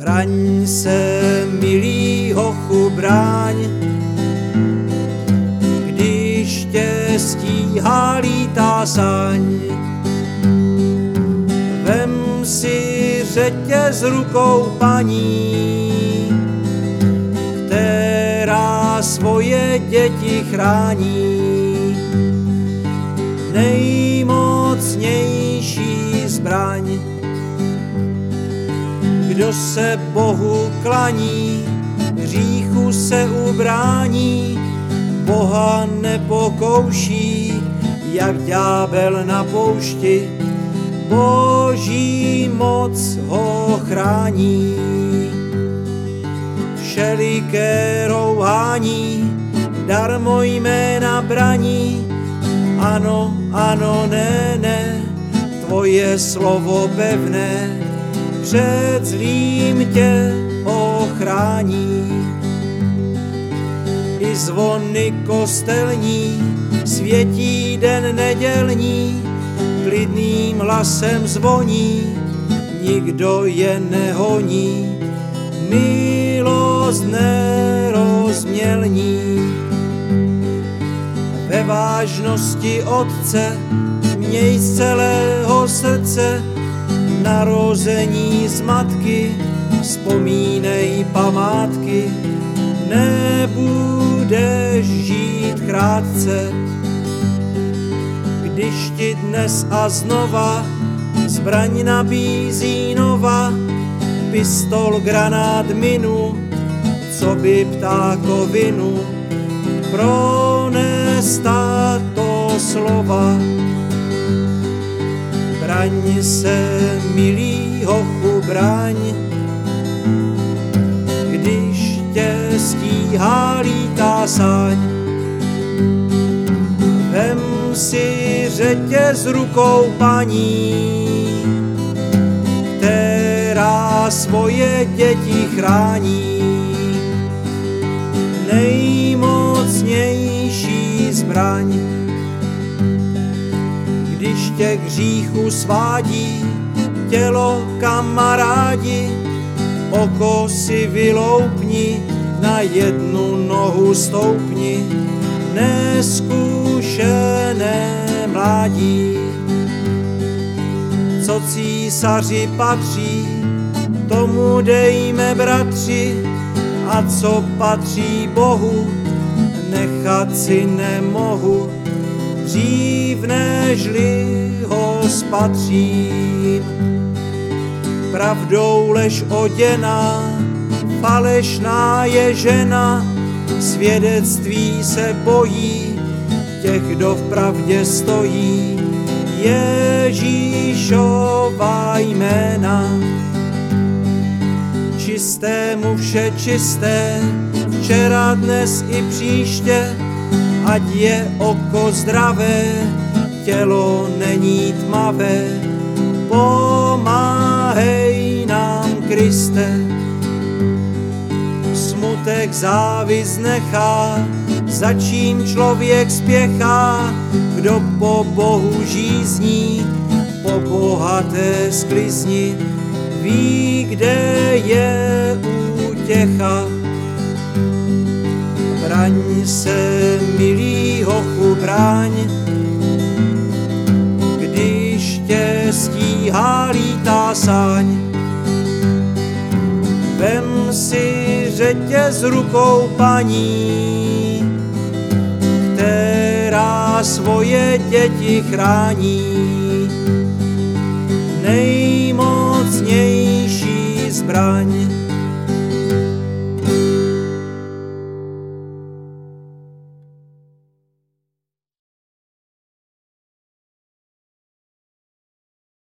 Braň se, milý hochu, braň, když tě stíhá lítá saň. Vem si řetěz rukou paní, která svoje děti chrání. Nejmocnější zbraň, kdo se Bohu klaní, hříchu se ubrání, Boha nepokouší, jak ďábel na poušti, Boží moc ho chrání. Všeliké rouhání, darmo jména braní, ano, ano, ne, ne, tvoje slovo pevné, před zlým tě ochrání. I zvony kostelní světí den nedělní, klidným hlasem zvoní, nikdo je nehoní, milost nerozmělní. Ve vážnosti Otce měj z celého srdce, narození z matky, vzpomínej památky, nebudeš žít krátce. Když ti dnes a znova zbraň nabízí nova, pistol, granát, minu, co by ptákovinu, prones tato slova. Braň se, milý hochu, braň, když tě stíhá lítá saň. Vem si řetěz rukou paní, která svoje děti chrání. Nejmocnější zbraň, když tě k hříchu svádí, tělo kamarádi, oko si vyloupni, na jednu nohu stoupni, neskušené mládí. Co císaři patří, tomu dejme, bratři, a co patří Bohu, nechat si nemohu, dřív nežli ho spatřím. Pravdou lež oděná, falešná je žena, svědectví se bojí těch, kdo v pravdě stojí, Ježíšova jména. Čistému vše čisté, včera, dnes i příště, ať je oko zdravé, tělo není tmavé, pomáhej nám, Kriste. Smutek závist nechá, za čím člověk spěchá, kdo po Bohu žízní, po bohaté sklizni, ví, kde je útěcha. Braň se, milý hochu, braň, když tě stíhá lítá saň. Vem si řetěz rukou paní, která svoje děti chrání. Nejmocnější zbraň,